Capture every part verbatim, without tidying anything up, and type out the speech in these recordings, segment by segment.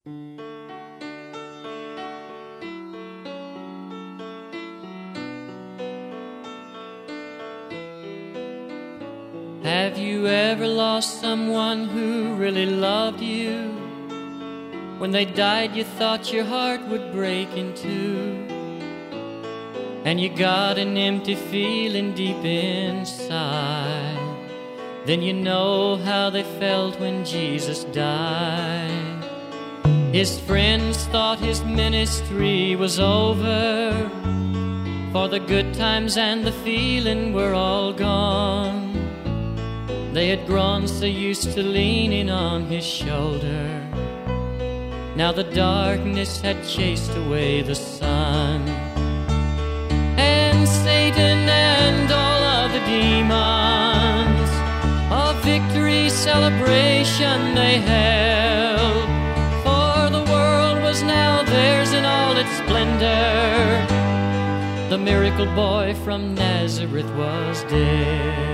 Have you ever lost someone who really loved you? When they died, you thought your heart would break in two, and you got an empty feeling deep inside. Then you know how they felt when Jesus died. His friends thought his ministry was over, for the good times and the feeling were all gone. They had grown so used to leaning on his shoulder. Now the darkness had chased away the sun, and Satan and all of the demons a victory celebration they held, for the world was now theirs in all its splendor. The miracle boy from Nazareth was dead.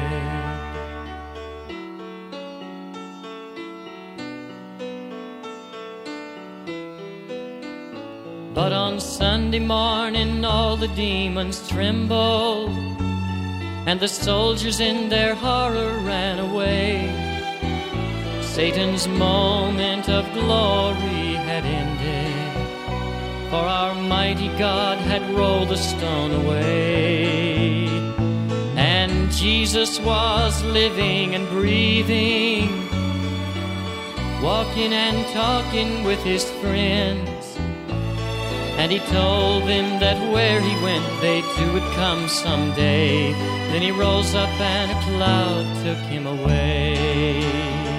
But on Sunday morning all the demons trembled, and the soldiers in their horror ran away. Satan's moment of glory had ended, for our mighty God had rolled the stone away. And Jesus was living and breathing, walking and talking with his friends. And he told them that where he went, they too would come someday. Then he rose up and a cloud took him away.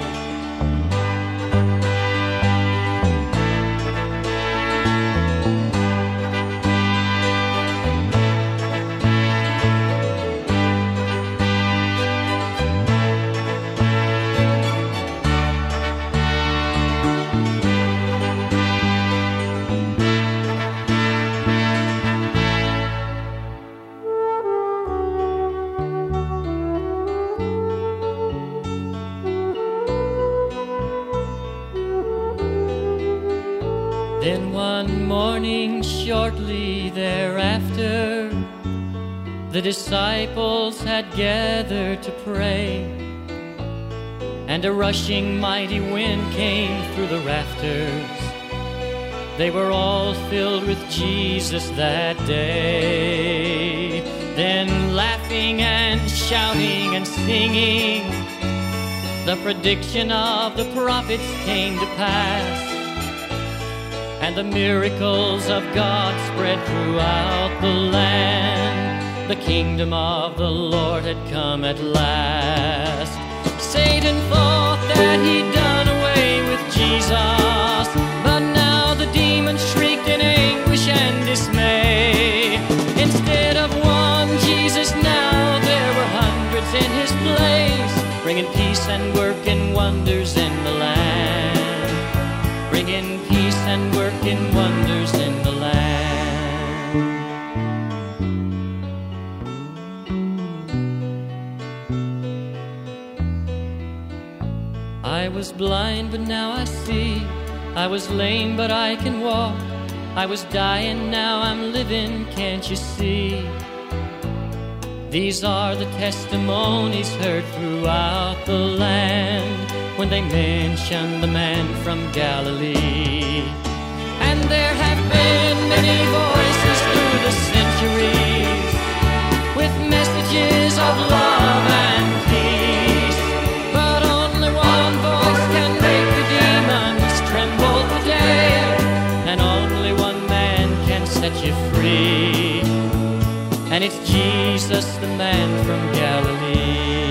Then one morning shortly thereafter, the disciples had gathered to pray, and a rushing mighty wind came through the rafters. They were all filled with Jesus that day. Then laughing and shouting and singing, the prediction of the prophets came to pass, and the miracles of God spread throughout the land. The kingdom of the Lord had come at last. Satan thought that he'd done away with Jesus, but now the demons shrieked in anguish and dismay. Instead of one Jesus, now there were hundreds in his place, bringing peace and working wonders in the land. Bringing peace and working wonders in the land. I was blind, but now I see. I was lame, but I can walk. I was dying, now I'm living, can't you see? These are the testimonies heard throughout the land when they mention the man from Galilee. And there have been many voices through the centuries with messages of love and peace, but only one voice can make the demons tremble today, and only one man can set you free, and it's Jesus, the man from Galilee.